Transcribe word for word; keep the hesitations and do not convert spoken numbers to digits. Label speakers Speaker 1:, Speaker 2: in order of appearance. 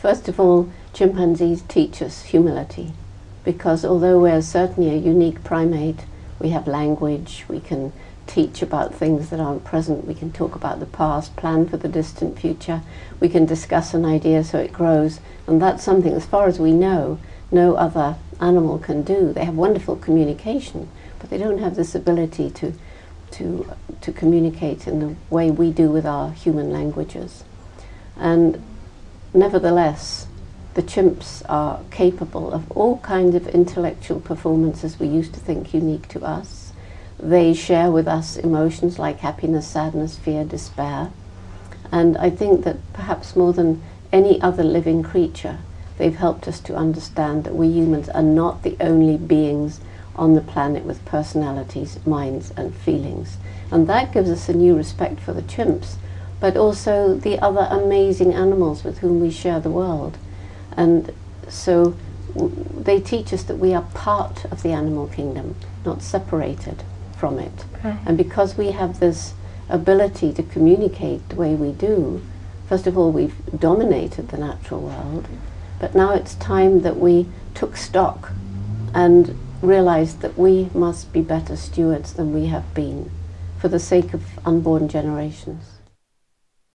Speaker 1: first of all, chimpanzees teach us humility, because although we're certainly a unique primate, we have language, we can teach about things that aren't present, we can talk about the past, plan for the distant future, we can discuss an idea so it grows, and that's something, as far as we know, no other animal can do. They have wonderful communication, but they don't have this ability to, to, to communicate in the way we do with our human languages. And nevertheless, the chimps are capable of all kinds of intellectual performances we used to think unique to us. They share with us emotions like happiness, sadness, fear, despair. And I think that perhaps more than any other living creature, they've helped us to understand that we humans are not the only beings on the planet with personalities, minds, and feelings. And that gives us a new respect for the chimps, but also the other amazing animals with whom we share the world. And so w they teach us that we are part of the animal kingdom, not separated from it.
Speaker 2: Right.
Speaker 1: And because we have this ability to communicate the way we do, first of all, we've dominated the natural world, but now it's time that we took stock and realized that we must be better stewards than we have been for the sake of unborn generations.